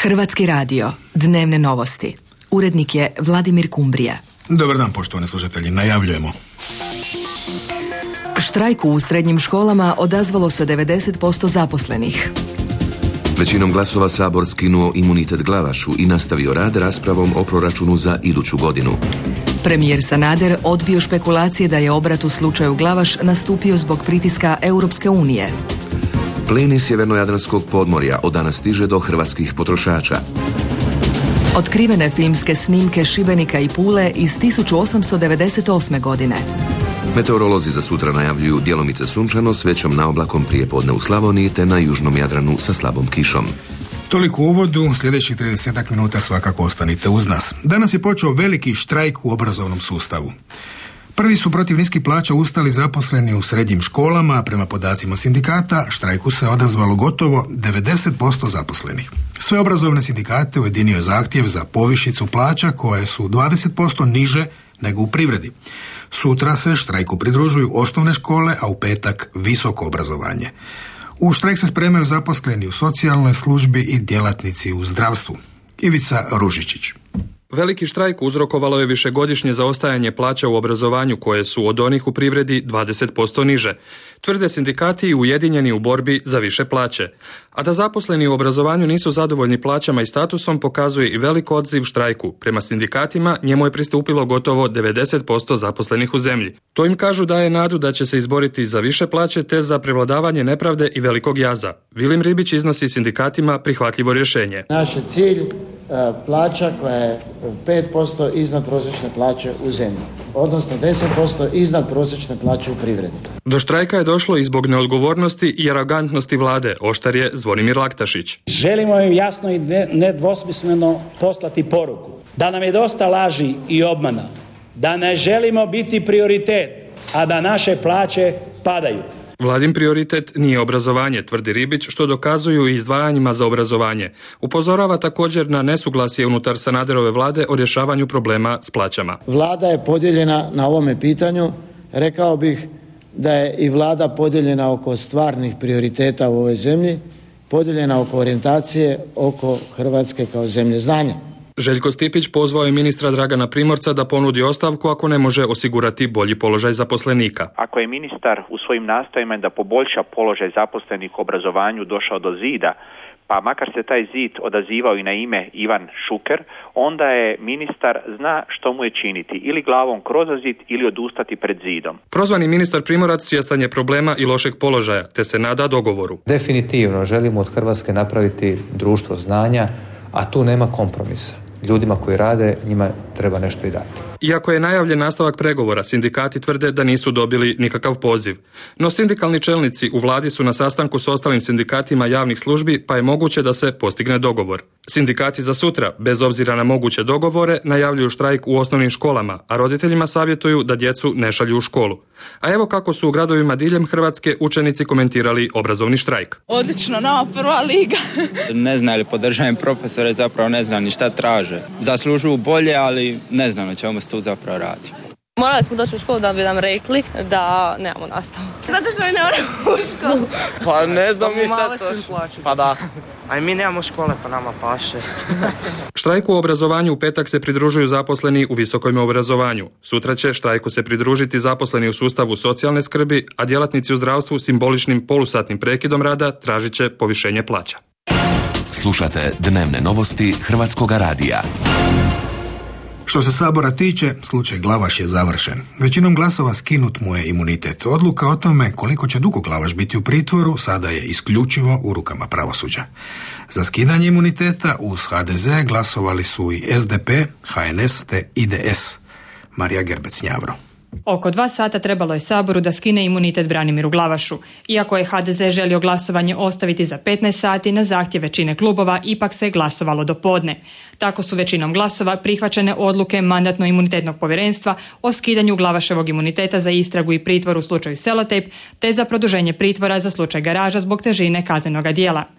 Hrvatski radio, dnevne novosti. Urednik je Vladimir Kumbrija. Dobar dan, poštovani slušatelji, najavljujemo. Štrajku u srednjim školama odazvalo se 90% zaposlenih. Većinom glasova Sabor skinuo imunitet Glavašu i nastavio rad raspravom o proračunu za iduću godinu. Premijer Sanader odbio špekulacije da je obrat u slučaju Glavaš nastupio zbog pritiska Europske unije. Plin iz sjevernojadranskog podmorja od danas stiže do hrvatskih potrošača. Otkrivene filmske snimke Šibenika i Pule iz 1898. godine. Meteorolozi za sutra najavljuju djelomice sunčano s većom naoblakom prijepodne u Slavoniji te na južnom Jadranu sa slabom kišom. Toliko u uvodu, sljedećih 30 minuta svakako ostanite uz nas. Danas je počeo veliki štrajk u obrazovnom sustavu. Prvi su protiv niskih plaća ustali zaposleni u srednjim školama, a prema podacima sindikata štrajku se odazvalo gotovo 90% zaposlenih. Sve obrazovne sindikate ujedinio je zahtjev za povišicu plaća koje su 20% niže nego u privredi. Sutra se štrajku pridružuju osnovne škole, a u petak visoko obrazovanje. U štrajk se spremaju zaposleni u socijalnoj službi i djelatnici u zdravstvu. Ivica Ružičić. Veliki štrajk uzrokovalo je višegodišnje zaostajanje plaća u obrazovanju koje su od onih u privredi 20% niže. Tvrde sindikati ujedinjeni u borbi za više plaće. A da zaposleni u obrazovanju nisu zadovoljni plaćama i statusom pokazuje i velik odziv štrajku. Prema sindikatima njemu je pristupilo gotovo 90% zaposlenih u zemlji. To im kažu daje nadu da će se izboriti za više plaće te za prevladavanje nepravde i velikog jaza. Vilim Ribić iznosi sindikatima prihvatljivo rješenje. Naš je cilj plaća koja je 5% iznad prosječne plaće u zemlji, odnosno 10% iznad prosječne plaće u privredi. Do štrajka je došlo i zbog neodgovornosti i arogantnosti vlade, oštar je Zvonimir Laktašić. Želimo im jasno i nedvosmisleno poslati poruku da nam je dosta laži i obmana, da ne želimo biti prioritet, a da naše plaće padaju. Vladin prioritet nije obrazovanje, tvrdi Ribić, što dokazuju i izdvajanjima za obrazovanje. Upozorava također na nesuglasje unutar Sanaderove vlade o rješavanju problema s plaćama. Vlada je podijeljena na ovome pitanju. Rekao bih da je i vlada podijeljena oko stvarnih prioriteta u ovoj zemlji, podijeljena oko orijentacije, oko Hrvatske kao zemlje znanja. Željko Stipić pozvao je ministra Dragana Primorca da ponudi ostavku ako ne može osigurati bolji položaj zaposlenika. Ako je ministar u svojim nastojanjima da poboljša položaj zaposlenih u obrazovanju došao do zida, pa makar se taj zid odazivao i na ime Ivan Šuker, onda je ministar zna što mu je činiti, ili glavom kroz zid ili odustati pred zidom. Prozvani ministar Primorac svjestan je problema i lošeg položaja, te se nada dogovoru. Definitivno želimo od Hrvatske napraviti društvo znanja, a tu nema kompromisa. Ljudima koji rade, njima treba nešto i dati. Iako je najavljen nastavak pregovora, sindikati tvrde da nisu dobili nikakav poziv. No sindikalni čelnici u vladi su na sastanku s ostalim sindikatima javnih službi, pa je moguće da se postigne dogovor. Sindikati za sutra, bez obzira na moguće dogovore, najavljuju štrajk u osnovnim školama, a roditeljima savjetuju da djecu ne šalju u školu. A evo kako su u gradovima diljem Hrvatske učenici komentirali obrazovni štrajk. Odlično, nama prva liga. Ne znam ili podržavam profesore, zapravo ne znam ni šta traže. Zaslužuju bolje, ali ne znam na čemu se tu zapravo radi. Morali smo doći u školu da bi nam rekli da nemamo nastavu. Zato što mi ne moramo u školu. Pa ne znam mi sad to. Pa da. A i mi nemamo škole, pa nama paše. Štrajku u obrazovanju u petak se pridružuju zaposleni u visokom obrazovanju. Sutra će štrajku se pridružiti zaposleni u sustavu socijalne skrbi, a djelatnici u zdravstvu simboličnim polusatnim prekidom rada tražit će povišenje plaća. Slušate dnevne novosti Hrvatskoga radija. Što se Sabora tiče, slučaj Glavaš je završen. Većinom glasova skinut mu je imunitet. Odluka o tome koliko će dugo Glavaš biti u pritvoru sada je isključivo u rukama pravosuđa. Za skidanje imuniteta uz HDZ glasovali su i SDP, HNS te IDS. Marija Gerbec-Njavro. Oko 2 sata trebalo je Saboru da skine imunitet Branimiru Glavašu. Iako je HDZ želio glasovanje ostaviti za 15 sati, na zahtjev većine klubova ipak se glasovalo do podne. Tako su većinom glasova prihvaćene odluke Mandatno-imunitetnog povjerenstva o skidanju Glavaševog imuniteta za istragu i pritvor u slučaju Selotejp, te za produženje pritvora za slučaj Garaža zbog težine kaznenoga djela.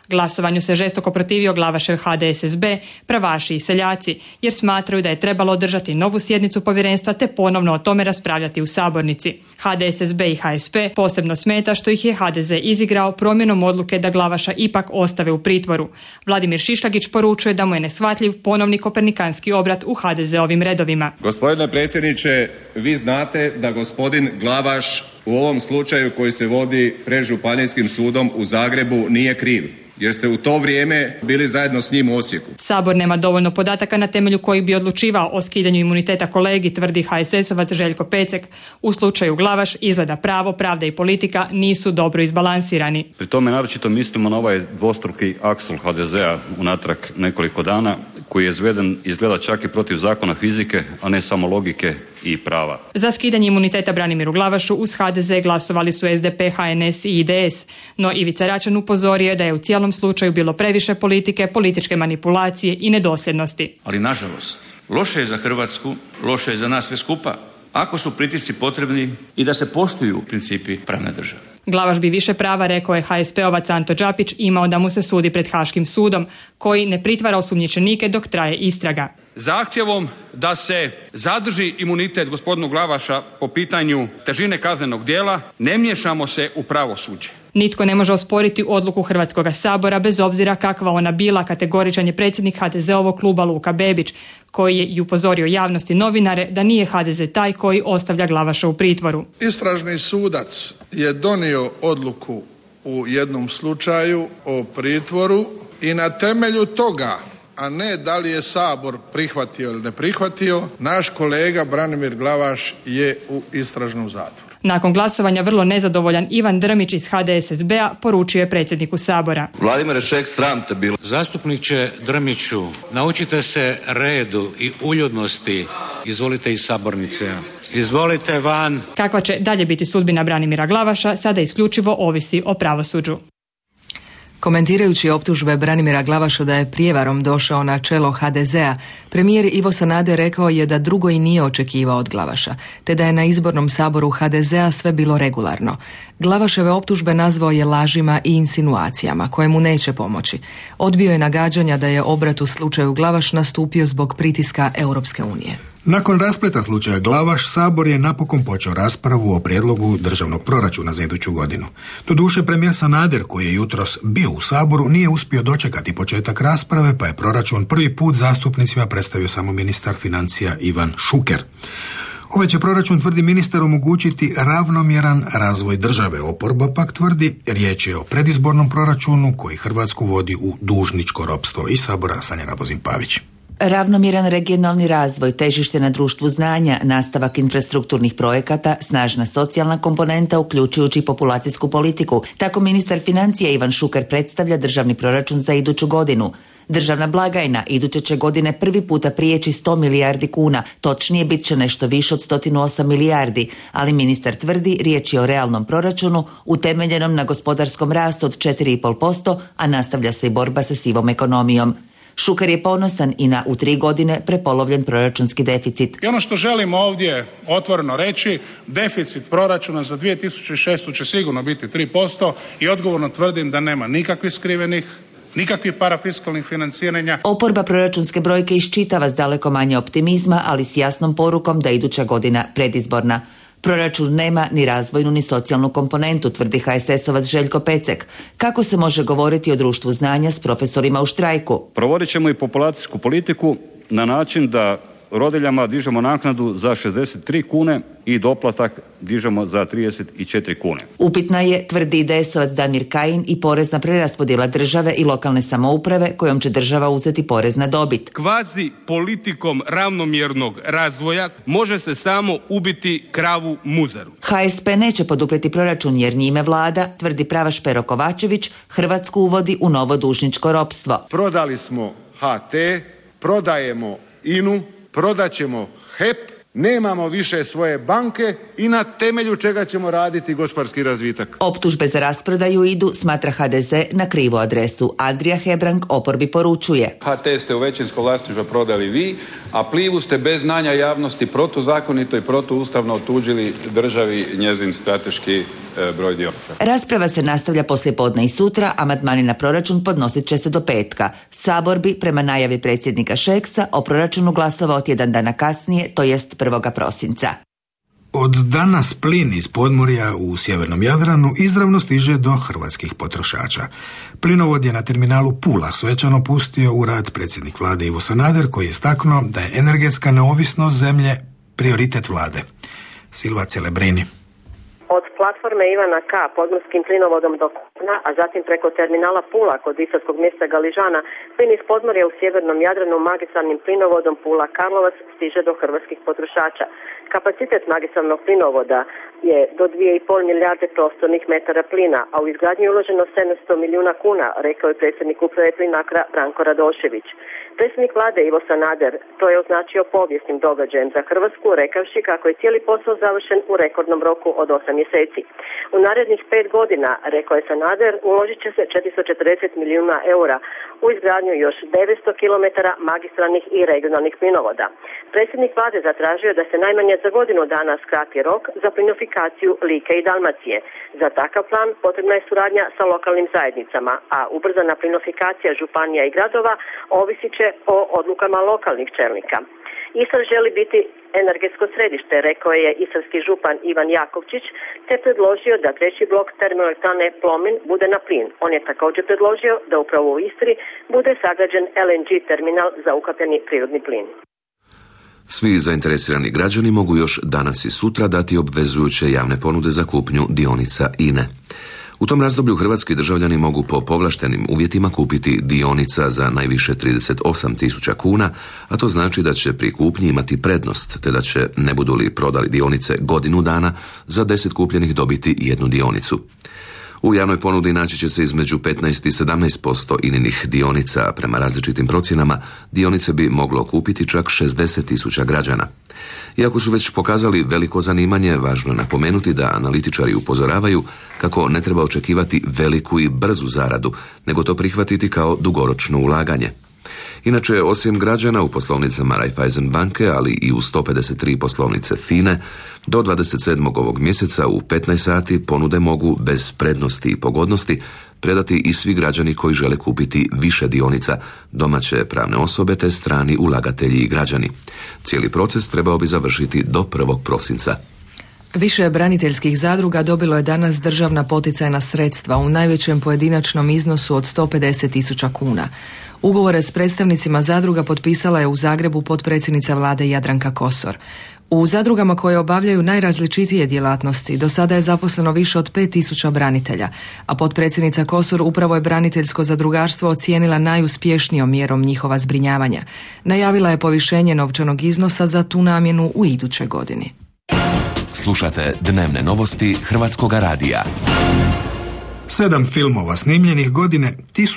Glasovanju se žestoko protivio Glavašev HDSSB, pravaši i seljaci, jer smatraju da je trebalo održati novu sjednicu povjerenstva te ponovno o tome raspravljati u sabornici. HDSSB i HSP posebno smeta što ih je HDZ izigrao promjenom odluke da Glavaša ipak ostave u pritvoru. Vladimir Šišljagić poručuje da mu je neshvatljiv ponovni kopernikanski obrat u HDZ-ovim redovima. Gospodine predsjedniče, vi znate da gospodin Glavaš u ovom slučaju koji se vodi pred Županijskim sudom u Zagrebu nije kriv, jer ste u to vrijeme bili zajedno s njim u Osijeku. Sabor nema dovoljno podataka na temelju kojih bi odlučivao o skidanju imuniteta kolegi, tvrdi HSS-ovac Željko Pecek. U slučaju Glavaš izgleda pravo, pravda i politika nisu dobro izbalansirani. Pri tome naročito mislimo na ovaj dvostruki aksel HDZ-a unatrag nekoliko dana, koji je izveden izgleda čak i protiv zakona fizike, a ne samo logike i prava. Za skidanje imuniteta Branimiru Glavašu uz HDZ glasovali su SDP, HNS i IDS, no Ivica Račan upozorio da je u cijelom slučaju bilo previše politike, političke manipulacije i nedosljednosti. Ali nažalost, loše je za Hrvatsku, loše je za nas sve skupa, ako su pritisci potrebni i da se poštuju principi pravne države. Glavaš bi više prava, rekao je HSP-ovac Anto Đapić, imao da mu se sudi pred Haškim sudom, koji ne pritvara osumnjičenike dok traje istraga. Zahtjevom da se zadrži imunitet gospodinu Glavaša po pitanju težine kaznenog djela ne miješamo se u pravosuđe. Nitko ne može osporiti odluku Hrvatskog sabora bez obzira kakva ona bila, kategoričan je predsjednik HDZ-ovog kluba Luka Bebić, koji je i upozorio javnosti novinare da nije HDZ taj koji ostavlja Glavaša u pritvoru. Istražni sudac je donio odluku u jednom slučaju o pritvoru i na temelju toga, a ne da li je Sabor prihvatio ili ne prihvatio, naš kolega Branimir Glavaš je u istražnom zatvoru. Nakon glasovanja vrlo nezadovoljan Ivan Drmić iz HDSSB-a poručio je predsjedniku Sabora. Vladimir Šeks, sram te bilo. Zastupniče Drmiću, naučite se redu i uljudnosti. Izvolite iz sabornice. Izvolite van. Kakva će dalje biti sudbina Branimira Glavaša sada isključivo ovisi o pravosuđu. Komentirajući optužbe Branimira Glavaša da je prijevarom došao na čelo HDZ-a, premijer Ivo Sanader rekao je da drugo i nije očekivao od Glavaša, te da je na izbornom saboru HDZ-a sve bilo regularno. Glavaševe optužbe nazvao je lažima i insinuacijama koje mu neće pomoći. Odbio je nagađanja da je obrat u slučaju Glavaš nastupio zbog pritiska Europske unije. Nakon raspleta slučaja Glavaš, Sabor je napokon počeo raspravu o prijedlogu državnog proračuna za iduću godinu. Doduše, premijer Sanader, koji je jutros bio u Saboru, nije uspio dočekati početak rasprave, pa je proračun prvi put zastupnicima predstavio samo ministar financija Ivan Šuker. Ovaj će proračun, tvrdi ministar, omogućiti ravnomjeran razvoj države. Oporba pak tvrdi, riječ je o predizbornom proračunu koji Hrvatsku vodi u dužničko ropstvo. Iz Sabora Sanja Rabozin-Pavić. Ravnomjeran regionalni razvoj, težište na društvu znanja, nastavak infrastrukturnih projekata, snažna socijalna komponenta uključujući populacijsku politiku. Tako ministar financija Ivan Šuker predstavlja državni proračun za iduću godinu. Državna blagajna iduće će godine prvi puta prijeći 100 milijardi kuna, točnije bit će nešto više od 108 milijardi, ali ministar tvrdi riječ je o realnom proračunu utemeljenom na gospodarskom rastu od 4,5%, a nastavlja se i borba sa sivom ekonomijom. Šuker je ponosan i na u 3 godine prepolovljen proračunski deficit. I ono što želimo ovdje otvoreno reći, deficit proračuna za 2006. će sigurno biti 3% i odgovorno tvrdim da nema nikakvih skrivenih, nikakvih parafiskalnih financiranja. Oporba proračunske brojke iščitava s daleko manje optimizma, ali s jasnom porukom da iduća godina predizborna. Proračun nema ni razvojnu ni socijalnu komponentu, tvrdi HSS-ovac Željko Pecek. Kako se može govoriti o društvu znanja s profesorima u štrajku? Provodit ćemo i populacijsku politiku na način da rodiljama dižemo naknadu za 63 kune i doplatak dižemo za 34 kune. Upitna je, tvrdi IDS-ovac Damir Kajin, i porezna preraspodjela države i lokalne samouprave kojom će država uzeti porez na dobit. Kvazi politikom ravnomjernog razvoja može se samo ubiti kravu muzaru. HSP neće poduprijeti proračun jer njime vlada, tvrdi Pravaš Pero Kovačević, Hrvatsku uvodi u novo dužničko ropstvo. Prodali smo HT, prodajemo INU, prodat ćemo HEP, nemamo više svoje banke i na temelju čega ćemo raditi gospodarski razvitak. Optužbe za rasprodaju idu, smatra HDZ, na krivu adresu. Andrija Hebrang oporbi poručuje. HT ste u većinsko vlasništvo prodali vi, a Plivu ste bez znanja javnosti protuzakonito i protuustavno otuđili državi njezin strateški broj dionica. Rasprava se nastavlja poslijepodne i sutra, amandmani na proračun podnosit će se do petka. Sabor bi, prema najavi predsjednika Šeksa, o proračunu glasovao tjedan dana kasnije, to jest 1. prosinca. Od danas plin iz podmorja u sjevernom Jadranu izravno stiže do hrvatskih potrošača. Plinovod je na terminalu Pula svečano pustio u rad predsjednik vlade Ivo Sanader, koji je istaknuo da je energetska neovisnost zemlje prioritet vlade. Silva Celebrini. Od platforme Ivana K. podmorskim plinovodom do kopna, a zatim preko terminala Pula kod istarskog mjesta Galižana, plin iz podmorja u sjevernom Jadranu magistralnim plinovodom Pula-Karlovac stiže do hrvatskih potrošača. Kapacitet magistralnog plinovoda je do 2,5 milijarde prostornih metara plina, a u izgradnju je uloženo 700 milijuna kuna, rekao je predsjednik uprave Plinacra Branko Radošević. Predsjednik vlade Ivo Sanader to je označio povijesnim događajem za Hrvatsku, rekavši kako je cijeli posao završen u rekordnom roku od 8 mjeseci. U narednih 5 godina, rekao je Sanader, uložit će se 440 milijuna eura u izgradnju još 900 km magistralnih i regionalnih plinovoda. Predsjednik vlade zatražio da se najmanje za godinu dana skrati rok za plinofikaciju Like i Dalmacije. Za takav plan potrebna je suradnja sa lokalnim zajednicama, a ubrzana plinofikacija županija i gradova ovisit će o odlukama lokalnih čelnika. Istar želi biti energetsko središte, rekao je istarski župan Ivan Jakovčić, te predložio da treći blok termoelektrane Plomin bude na plin. On je također predložio da upravo u Istri bude sagrađen LNG terminal za ukapljeni prirodni plin. Svi zainteresirani građani mogu još danas i sutra dati obvezujuće javne ponude za kupnju dionica INE. U tom razdoblju hrvatski državljani mogu po povlaštenim uvjetima kupiti dionica za najviše 38.000 kuna, a to znači da će pri kupnji imati prednost, te da će, ne budu li prodali dionice godinu dana, za 10 kupljenih dobiti jednu dionicu. U javnoj ponudi naći će se između 15 i 17% INInih dionica, prema različitim procjenama dionice bi moglo kupiti čak 60.000 građana. Iako su već pokazali veliko zanimanje, važno je napomenuti da analitičari upozoravaju kako ne treba očekivati veliku i brzu zaradu, nego to prihvatiti kao dugoročno ulaganje. Inače, osim građana u poslovnicama Raiffeisen banke, ali i u 153 poslovnice FINE, do 27. ovog mjeseca u 15 sati ponude mogu bez prednosti i pogodnosti predati i svi građani koji žele kupiti više dionica, domaće pravne osobe te strani ulagatelji i građani. Cijeli proces trebao bi završiti do 1. prosinca. Više braniteljskih zadruga dobilo je danas državna poticajna sredstva u najvećem pojedinačnom iznosu od 150.000 kuna. Ugovore s predstavnicima zadruga potpisala je u Zagrebu potpredsjednica vlade Jadranka Kosor. U zadrugama koje obavljaju najrazličitije djelatnosti do sada je zaposleno više od 5.000 branitelja, a potpredsjednica Kosor upravo je braniteljsko zadrugarstvo ocijenila najuspješnijom mjerom njihova zbrinjavanja. Najavila je povišenje novčanog iznosa za tu namjenu u idućoj godini. Slušate dnevne novosti Hrvatskoga radija. 7 filmova snimljenih godine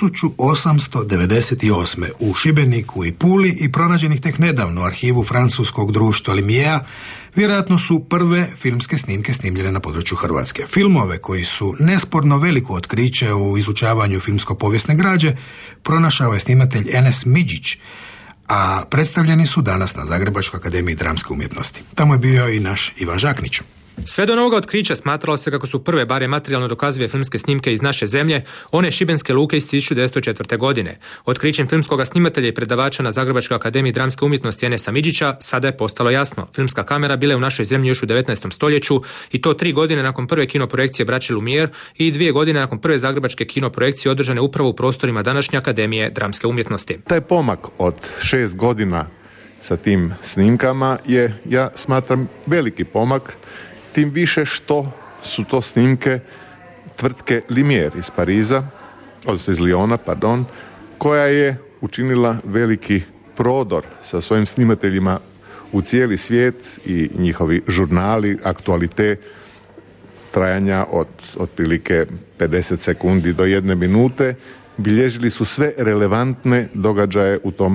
1898. u Šibeniku i Puli i pronađenih tek nedavno u arhivu francuskog društva Lumière vjerojatno su prve filmske snimke snimljene na području Hrvatske. Filmove koji su nesporno veliko otkriće u izučavanju filmsko-povijesne građe pronašao je snimatelj Enes Midžić, a predstavljeni su danas na Zagrebačkoj akademiji dramske umjetnosti. Tamo je bio i naš Ivan Žaknić. Sve do novoga otkrića smatralo se kako su prve, barem materijalno dokazive filmske snimke iz naše zemlje, one šibenske luke iz 1904. godine. Otkrićem filmskoga snimatelja i predavača na Zagrebačkoj akademiji dramske umjetnosti Enesa Midžića sada je postalo jasno. Filmska kamera bila je u našoj zemlji još u 19. stoljeću i to 3 godine nakon prve kinoprojekcije braće Lumière i 2 godine nakon prve zagrebačke kinoprojekcije održane upravo u prostorima današnje Akademije dramske umjetnosti. Taj pomak od 6 godina sa tim snimkama je, ja smatram, veliki pomak. Tim više što su to snimke tvrtke Lumière iz Pariza, odnosno iz Lyona, koja je učinila veliki prodor sa svojim snimateljima u cijeli svijet i njihovi žurnali, aktualite trajanja od otprilike 50 sekundi do 1 minute bilježili su sve relevantne događaje u tom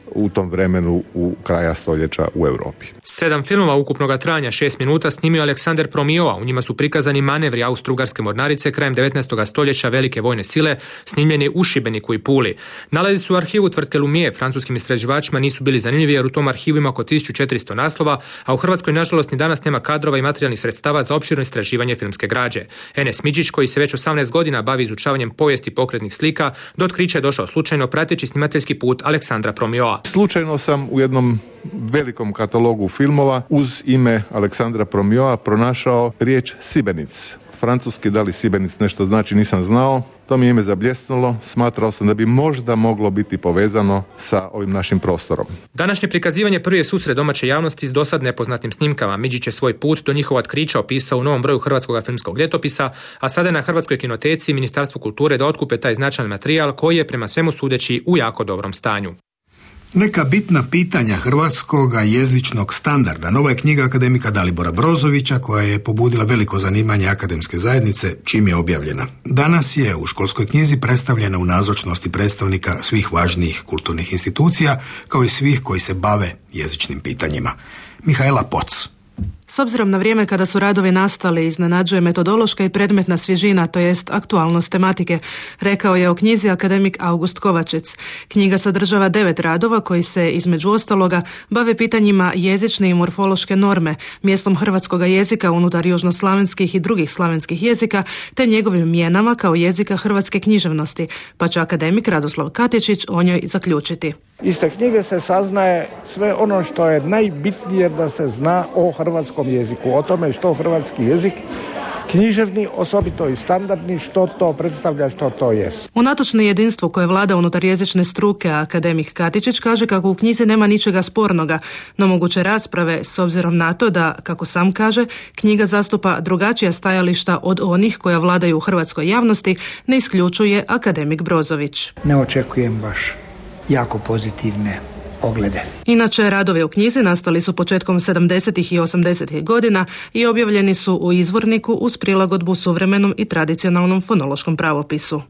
u tom vremenu u kraja stoljeća u Europi. 7 filmova ukupnog trajanja 6 minuta snimio Aleksandar Promiova. U njima su prikazani manevri Austro-Ugarske mornarice krajem 19. stoljeća velike vojne sile, snimljeni u Šibeniku i Puli. Nalazi su u arhivu tvrtke Lumière. Francuskim istraživačima nisu bili zanimljivi jer u tom arhivu ima oko 1400 naslova, a u Hrvatskoj nažalost ni danas nema kadrova i materijalnih sredstava za opširno istraživanje filmske građe. Enes Midžić, koji se već 18 godina bavi izučavanjem povijesti pokretnih slika, do otkrića je došao slučajno prateći snimateljski put Aleksandra Promiova. Slučajno sam u jednom velikom katalogu filmova uz ime Aleksandra Promiova pronašao riječ Sibenic. Francuski, da li Sibenic nešto znači, nisam znao. To mi je ime zabljesnulo, smatrao sam da bi možda moglo biti povezano sa ovim našim prostorom. Današnje prikazivanje prvi je susret domaće javnosti s dosad nepoznatim snimkama. Midžić je svoj put do njihova otkrića opisao u novom broju Hrvatskog filmskog ljetopisa, a sada je na Hrvatskoj kinoteci i Ministarstvu kulture da otkupe taj značajan materijal koji je prema svemu sudeći u jako dobrom stanju. Neka bitna pitanja hrvatskog jezičnog standarda. Nova je knjiga akademika Dalibora Brozovića koja je pobudila veliko zanimanje akademske zajednice čim je objavljena. Danas je u školskoj knjizi predstavljena u nazočnosti predstavnika svih važnijih kulturnih institucija kao i svih koji se bave jezičnim pitanjima. Mihaela Poc. S obzirom na vrijeme kada su radovi nastali, iznenađuje metodološka i predmetna svježina, to jest aktualnost tematike, rekao je o knjizi akademik August Kovačec. Knjiga sadržava 9 radova koji se, između ostaloga, bave pitanjima jezične i morfološke norme, mjestom hrvatskog jezika unutar južnoslavenskih i drugih slavenskih jezika, te njegovim mjenama kao jezika hrvatske književnosti, pa će akademik Radoslav Katičić o njoj zaključiti. Iz te knjige se saznaje sve ono što je najbitnije da se zna o hrvatskom jeziku, o tome što hrvatski jezik književni, osobito i standardni, što to predstavlja, što to jest. Unatoč nejedinstvu koje vlada unutar jezične struke, akademik Katičić kaže kako u knjizi nema ničega spornoga, no moguće rasprave s obzirom na to da, kako sam kaže, knjiga zastupa drugačija stajališta od onih koja vladaju u hrvatskoj javnosti, ne isključuje akademik Brozović. Ne očekujem baš jako pozitivne oglede. Inače, radovi u knjizi nastali su početkom 70. i 80. godina i objavljeni su u izvorniku uz prilagodbu suvremenom i tradicionalnom fonološkom pravopisu.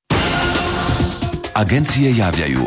Agencije javljaju.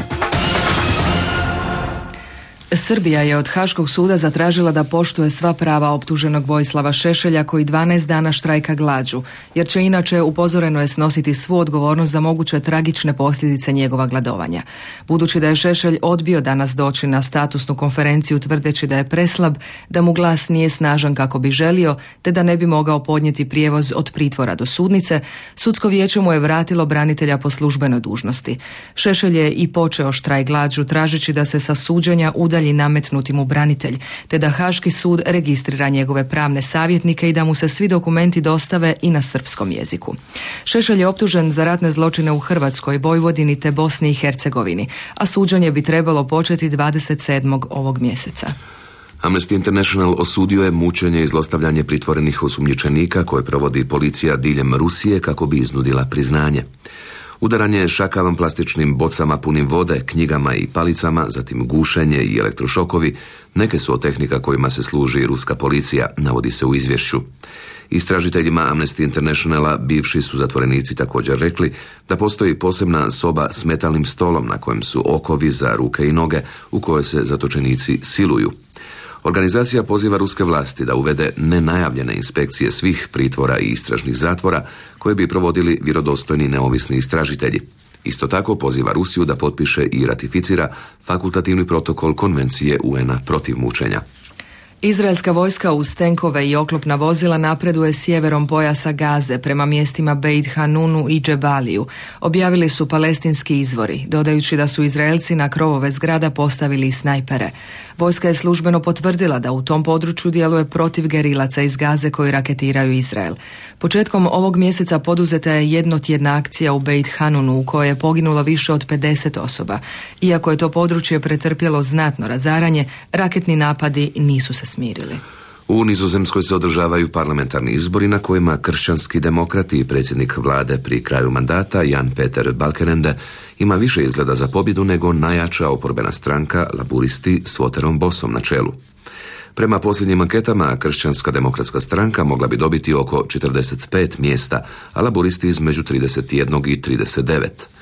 Srbija je od Haškog suda zatražila da poštuje sva prava optuženog Vojislava Šešelja koji 12 dana štrajka glađu, jer će inače, upozoreno je, snositi svu odgovornost za moguće tragične posljedice njegova gladovanja. Budući da je Šešelj odbio danas doći na statusnu konferenciju tvrdeći da je preslab, da mu glas nije snažan kako bi želio, te da ne bi mogao podnijeti prijevoz od pritvora do sudnice, sudsko vijeće mu je vratilo branitelja po službenoj dužnosti. Šešelj je i počeo štrajk glađu tražeći da se sa suđenja udalji nametnuti mu branitelj, te da Haški sud registrira njegove pravne savjetnike i da mu se svi dokumenti dostave i na srpskom jeziku. Šešelj je optužen za ratne zločine u Hrvatskoj, Vojvodini te Bosni i Hercegovini, a suđenje bi trebalo početi 27. ovog mjeseca. Amnesty International osudio je mučenje i zlostavljanje pritvorenih osumnjičenika koje provodi policija diljem Rusije kako bi iznudila priznanje. Udaranje šakavam plastičnim bocama punim vode, knjigama i palicama, zatim gušenje i elektrošokovi, neke su od tehnika kojima se služi ruska policija, navodi se u izvješću. Istražiteljima Amnesty Internationala bivši su zatvorenici također rekli da postoji posebna soba s metalnim stolom na kojem su okovi za ruke i noge u kojoj se zatočenici siluju. Organizacija poziva ruske vlasti da uvede nenajavljene inspekcije svih pritvora i istražnih zatvora koje bi provodili vjerodostojni neovisni istražitelji. Isto tako poziva Rusiju da potpiše i ratificira fakultativni protokol konvencije UN-a protiv mučenja. Izraelska vojska uz tenkove i oklopna vozila napreduje sjeverom pojasa Gaze prema mjestima Beit Hanunu i Džebaliju, objavili su palestinski izvori, dodajući da su Izraelci na krovove zgrada postavili i snajpere. Vojska je službeno potvrdila da u tom području djeluje protiv gerilaca iz Gaze koji raketiraju Izrael. Početkom ovog mjeseca poduzeta je jednotjedna akcija u Beit Hanunu u kojoj je poginulo više od 50 osoba. Iako je to područje pretrpjelo znatno razaranje, raketni napadi nisu se smirili. U Nizozemskoj se održavaju parlamentarni izbori na kojima kršćanski demokrati i predsjednik vlade pri kraju mandata Jan Peter Balkenende ima više izgleda za pobjedu nego najjača oporbena stranka Laburisti s Wouterom Bossom na čelu. Prema posljednjim anketama, kršćanska demokratska stranka mogla bi dobiti oko 45 mjesta, a Laburisti između 31 i 39.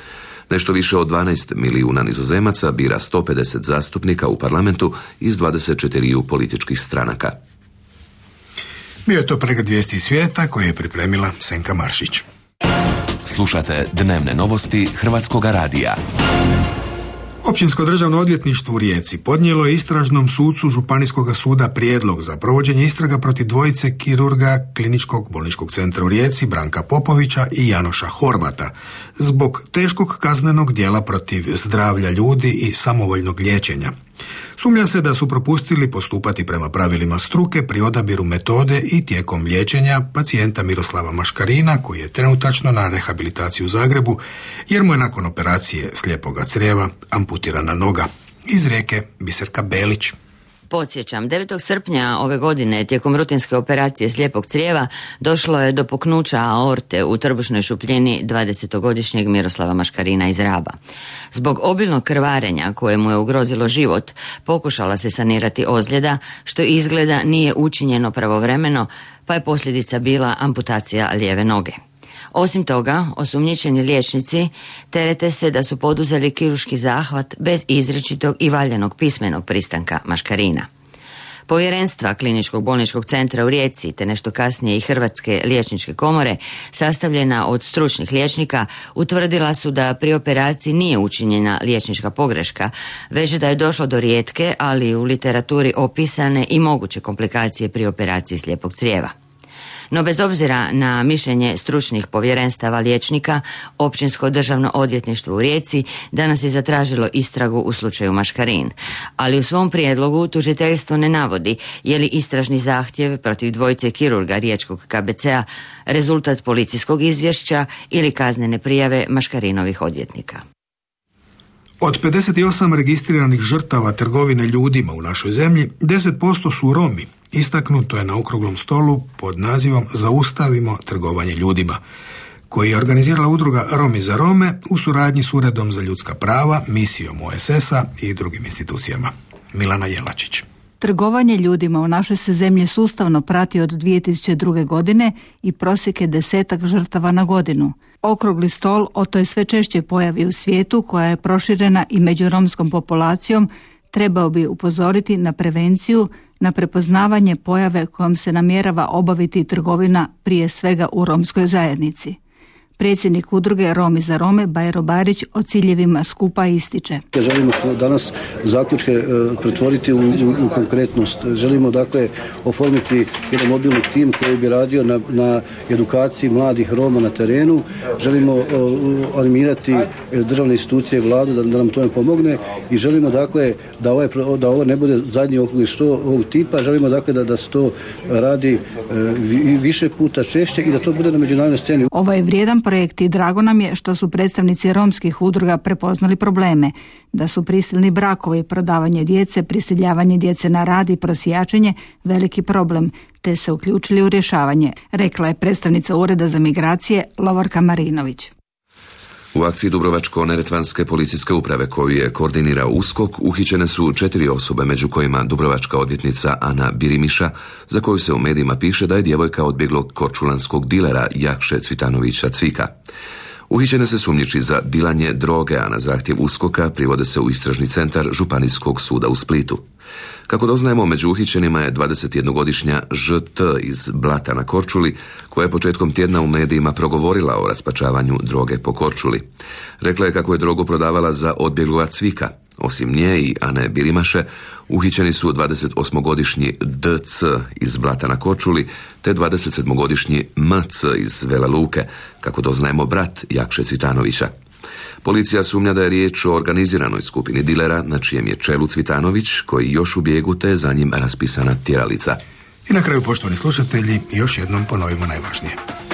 Nešto više od 12 milijuna Nizozemaca bira 150 zastupnika u parlamentu iz 24 političkih stranaka. Bio je to pregled vijesti svijeta koje je pripremila Senka Maršić. Slušate dnevne novosti Hrvatskoga radija. Općinsko državno odvjetništvo u Rijeci podnijelo je istražnom sucu Županijskog suda prijedlog za provođenje istraga protiv dvojice kirurga Kliničkog bolničkog centra u Rijeci, Branka Popovića i Janoša Horvata, zbog teškog kaznenog djela protiv zdravlja ljudi i samovoljnog liječenja. Sumnja se da su propustili postupati prema pravilima struke pri odabiru metode i tijekom liječenja pacijenta Miroslava Maškarina, koji je trenutačno na rehabilitaciji u Zagrebu, jer mu je nakon operacije slijepoga crijeva amputirana noga. Iz Rijeke Biserka Belić. Podsjećam, 9. srpnja ove godine tijekom rutinske operacije slijepog crijeva došlo je do puknuća aorte u trbušnoj šupljini 20-godišnjeg Miroslava Maškarina iz Raba. Zbog obilnog krvarenja koje mu je ugrozilo život, pokušala se sanirati ozljeda, što izgleda nije učinjeno pravovremeno, pa je posljedica bila amputacija lijeve noge. Osim toga, osumnjičeni liječnici terete se da su poduzeli kirurški zahvat bez izričitog i valjanog pismenog pristanka Maškarina. Povjerenstva Kliničkog bolničkog centra u Rijeci, te nešto kasnije i Hrvatske liječničke komore, sastavljena od stručnih liječnika, utvrdila su da pri operaciji nije učinjena liječnička pogreška, već da je došlo do rijetke, ali u literaturi opisane i moguće komplikacije pri operaciji slijepog crijeva. No bez obzira na mišljenje stručnih povjerenstava liječnika, Općinsko državno odvjetništvo u Rijeci danas je zatražilo istragu u slučaju Maškarin, ali u svom prijedlogu tužiteljstvo ne navodi je li istražni zahtjev protiv dvojice kirurga Riječkog KBC-a rezultat policijskog izvješća ili kaznene prijave Maškarinovih odvjetnika. Od 58 registriranih žrtava trgovine ljudima u našoj zemlji, 10% su Romi. Istaknuto je na okruglom stolu pod nazivom Zaustavimo trgovanje ljudima, koji je organizirala udruga Romi za Rome u suradnji s Uredom za ljudska prava, misijom OESS-a i drugim institucijama. Milana Jelačić. Trgovanje ljudima u našoj se zemlji sustavno prati od 2002. godine i prosjek je 10 žrtava na godinu. Okrugli stol o toj sve češće pojavi u svijetu, koja je proširena i među romskom populacijom, trebao bi upozoriti na prevenciju, na prepoznavanje pojave kojom se namjerava obaviti trgovina prije svega u romskoj zajednici. Predsjednik udruge Romi za Rome, Bajro Barić, o ciljevima skupa ističe. Želimo danas zaključke pretvoriti u konkretnost. Želimo dakle oformiti jedan mobilni tim koji bi radio na edukaciji mladih Roma na terenu. Želimo animirati državne institucije i vladu da nam tome pomogne i želimo dakle da ovo ne bude zadnji okrugli stol ovog tipa. Želimo dakle da se to radi više puta češće i da to bude na međunarodnoj sceni. Ovo je vrijedan projekt i drago nam je što su predstavnici romskih udruga prepoznali probleme, da su prisilni brakovi, prodavanje djece, prisiljavanje djece na rad i prosjačenje veliki problem, te se uključili u rješavanje, rekla je predstavnica Ureda za migracije Lovorka Marinović. U akciji Dubrovačko-neretvanske policijske uprave koju je koordinirao USKOK uhićene su 4 osobe, među kojima dubrovačka odvjetnica Ana Birimiša, za koju se u medijima piše da je djevojka odbjeglog korčulanskog dilera Jakše Cvitanovića Cvika. Uhićene se sumnjiči za dilanje droge, a na zahtjev USKOK-a privode se u istražni centar Županijskog suda u Splitu. Kako doznajemo, među uhićenima je 21-godišnja ŽT iz Blata na Korčuli, koja je početkom tjedna u medijima progovorila o raspačavanju droge po Korčuli. Rekla je kako je drogu prodavala za odbjegloga Cvika. Osim nje i Ane Birimaše, uhićeni su 28-godišnji DC iz Blata na Korčuli, te 27-godišnji MC iz Vela Luke, kako doznajemo brat Jakše Cvitanovića. Policija sumnja da je riječ o organiziranoj skupini dilera, na čijem je čelu Cvitanović, koji još u bijegu, te za njim raspisana tjeralica. I na kraju, poštovani slušatelji, još jednom ponovimo najvažnije.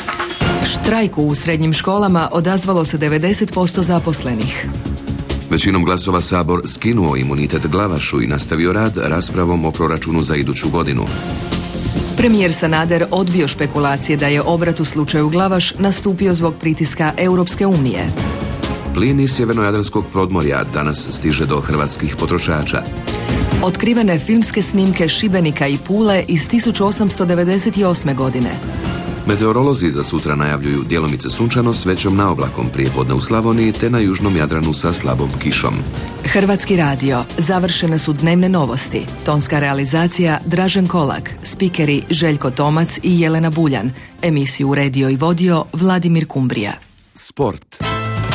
Štrajku u srednjim školama odazvalo se 90% zaposlenih. Većinom glasova Sabor skinuo imunitet Glavašu i nastavio rad raspravom o proračunu za iduću godinu. Premijer Sanader odbio špekulacije da je obrat u slučaju Glavaš nastupio zbog pritiska Europske unije. Plin iz sjevernojadranskog podmorja danas stiže do hrvatskih potrošača. Otkrivene filmske snimke Šibenika i Pule iz 1898. godine. Meteorolozi za sutra najavljuju djelomice sunčano s većom naoblakom prijepodne u Slavoniji te na južnom Jadranu sa slabom kišom. Hrvatski radio. Završene su dnevne novosti. Tonska realizacija Dražen Kolak. Spikeri Željko Tomac i Jelena Buljan. Emisiju uredio i vodio Vladimir Kumbrija. Sport.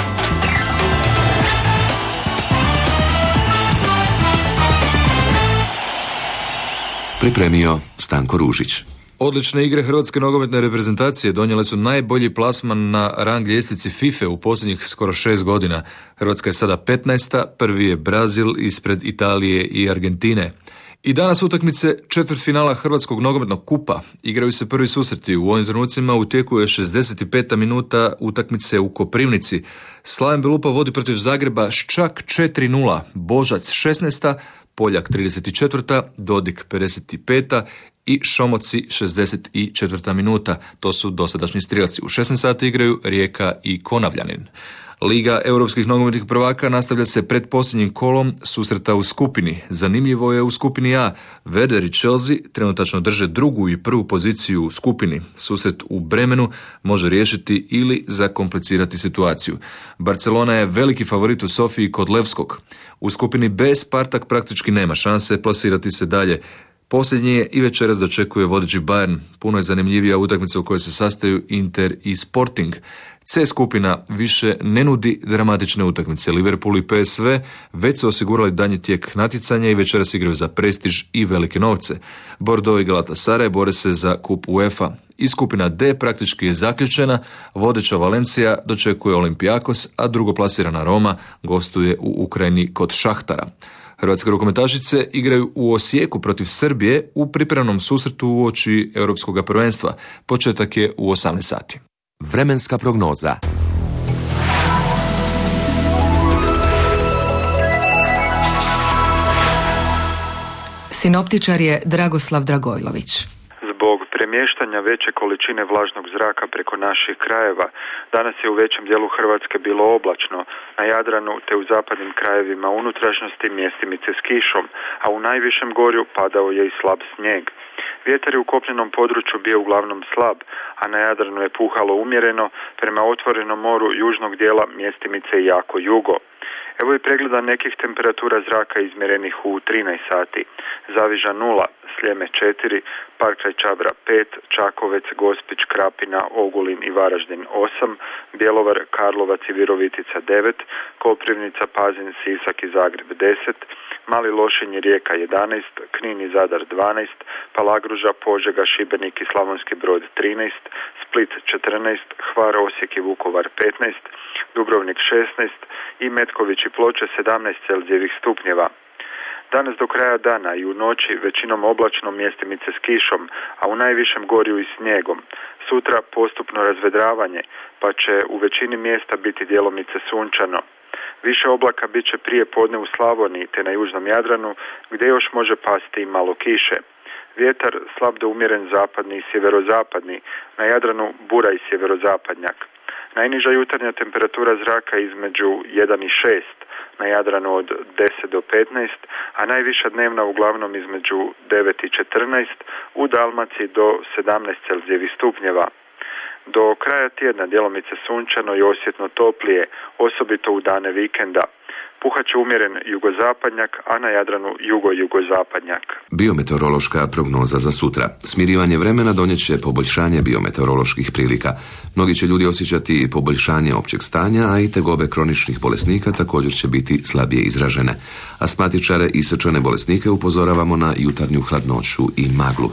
Pripremio Stanko Ružić. Odlične igre hrvatske nogometne reprezentacije donijele su najbolji plasman na rang ljestvici FIFA u posljednjih skoro 6 godina. Hrvatska je sada 15. Prvi je Brazil ispred Italije i Argentine. I danas utakmice četvrtfinala Hrvatskog nogometnog kupa. Igraju se prvi susreti. U ovim trenucima u tijeku je 65. minuta utakmice u Koprivnici. Slaven Belupa vodi protiv Zagreba s čak 4-0. Božac 16. Poljak 34. Dodik 55. i Šomoci 64. minuta. To su dosadašnji strijelci. U 16 sati igraju Rijeka i Konavljanin. Liga europskih nogometnih prvaka nastavlja se pred posljednjim kolom susreta u skupini. Zanimljivo je u skupini A. Werder i Chelsea trenutačno drže drugu i prvu poziciju u skupini. Susret u Bremenu može riješiti ili zakomplicirati situaciju. Barcelona je veliki favorit u Sofiji kod Levskog. U skupini B Spartak praktički nema šanse plasirati se dalje. Posljednji je i večeras dočekuje vodeći Bayern. Puno je zanimljivija utakmica u kojoj se sastaju Inter i Sporting. C skupina više ne nudi dramatične utakmice. Liverpool i PSV već su osigurali danji tijek natjecanja i večeras igraju za prestiž i velike novce. Bordeaux i Galatasaray bore se za kup UEFA. I skupina D praktički je zaključena. Vodeća Valencija dočekuje Olympiakos, a drugoplasirana Roma gostuje u Ukrajini kod Šahtara. Hrvatske rukometašice igraju u Osijeku protiv Srbije u pripremnom susretu uoči Europskog prvenstva. Početak je u 18 sati. Vremenska prognoza. Sinoptičar je Dragoslav Dragojlović. Zbog premještanja veće količine vlažnog zraka preko naših krajeva, danas je u većem dijelu Hrvatske bilo oblačno, na Jadranu te u zapadnim krajevima unutrašnjosti mjestimice s kišom, a u najvišem gorju padao je i slab snijeg. Vjetar je u kopnenom području bio uglavnom slab, a na Jadranu je puhalo umjereno, prema otvorenom moru južnog dijela mjestimice jako jugo. Evo i pregleda nekih temperatura zraka izmjerenih u 13 sati. Zaviža 0, Sljeme 4, Park kraj Čabra 5, Čakovec, Gospić, Krapina, Ogulin i Varaždin 8, Bjelovar, Karlovac i Virovitica 9, Koprivnica, Pazin, Sisak i Zagreb 10, Mali Lošinj i Rijeka 11, Knin i Zadar 12, Palagruža, Požega, Šibenik i Slavonski Brod 13, Split 14, Hvar, Osijek i Vukovar 15, Dubrovnik 16 i Metković i Ploče 17 Celzijevih stupnjeva. Danas do kraja dana i u noći većinom oblačno, mjestimice s kišom, a u najvišem gorju i snijegom. Sutra postupno razvedravanje, pa će u većini mjesta biti djelomice sunčano. Više oblaka bit će prije podne u Slavoniji te na južnom Jadranu, gdje još može pasti i malo kiše. Vjetar slab do umjeren zapadni i sjeverozapadni, na Jadranu bura i sjeverozapadnjak. Najniža jutarnja temperatura zraka između 1 i 6, na Jadranu od 10 do 15, a najviša dnevna uglavnom između 9 i 14, u Dalmaciji do 17 Celzijevih stupnjeva. Do kraja tjedna djelomice sunčano i osjetno toplije, osobito u dane vikenda. Puhaće umjeren jugozapadnjak, a na Jadranu jugozapadnjak. Biometeorološka prognoza za sutra. Smirivanje vremena donijet će poboljšanje biometeoroloških prilika. Mnogi će ljudi osjećati poboljšanje općeg stanja, a i tegobe kroničnih bolesnika također će biti slabije izražene. Astmatičare i srčane bolesnike upozoravamo na jutarnju hladnoću i maglu.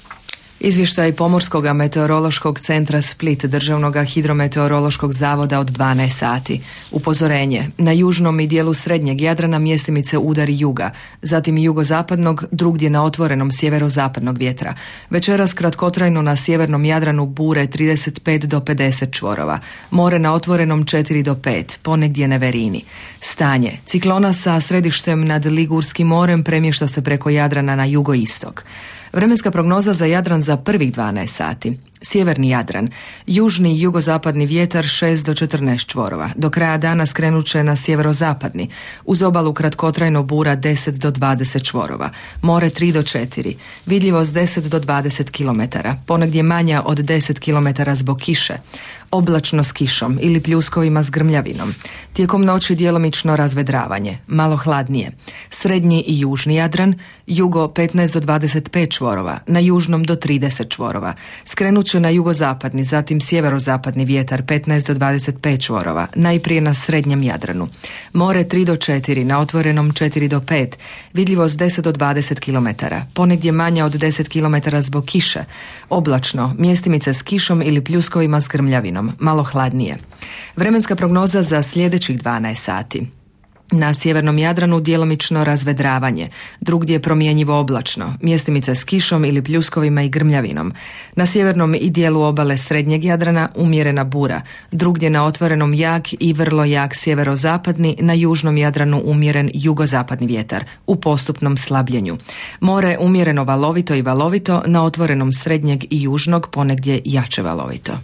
Izvještaj Pomorskog meteorološkog centra Split Državnog hidrometeorološkog zavoda od 12 sati. Upozorenje. Na južnom i dijelu srednjeg Jadrana mjestimice udari juga, zatim jugozapadnog, drugdje na otvorenom sjeverozapadnog vjetra. Večeras kratkotrajno na sjevernom Jadranu bure 35 do 50 čvorova. More na otvorenom 4 do 5, ponegdje neverini. Stanje. Ciklona sa središtem nad Ligurskim morem premješta se preko Jadrana na jugoistok. Vremenska prognoza za Jadran za prvih 12 sati. Sjeverni Jadran, južni i jugozapadni vjetar 6 do 14 čvorova. Do kraja dana skrenut će na sjeverozapadni. Uz obalu kratkotrajno bura 10 do 20 čvorova. More 3 do 4. Vidljivost 10 do 20 km. Ponegdje manja od 10 km zbog kiše. Oblačno s kišom ili pljuskovima s grmljavinom. Tijekom noći djelomično razvedravanje. Malo hladnije. Srednji i južni Jadran, jugo 15 do 25 čvorova. Na južnom do 30 čvorova. Skrenut će na jugozapadni, zatim sjeverozapadni vjetar 15 do 25 čvorova, najprije na srednjem Jadranu. More 3 do 4, na otvorenom 4 do 5, vidljivost 10 do 20 km, ponegdje manja od 10 km zbog kiše, oblačno, mjestimice s kišom ili pljuskovima s grmljavinom, malo hladnije. Vremenska prognoza za sljedećih 12 sati. Na sjevernom Jadranu djelomično razvedravanje, drugdje promjenjivo oblačno, mjestimice s kišom ili pljuskovima i grmljavinom. Na sjevernom i dijelu obale srednjeg Jadrana umjerena bura, drugdje na otvorenom jak i vrlo jak sjeverozapadni, na južnom Jadranu umjeren jugozapadni vjetar, u postupnom slabljenju. More umjereno valovito i valovito, na otvorenom srednjeg i južnog ponegdje jače valovito.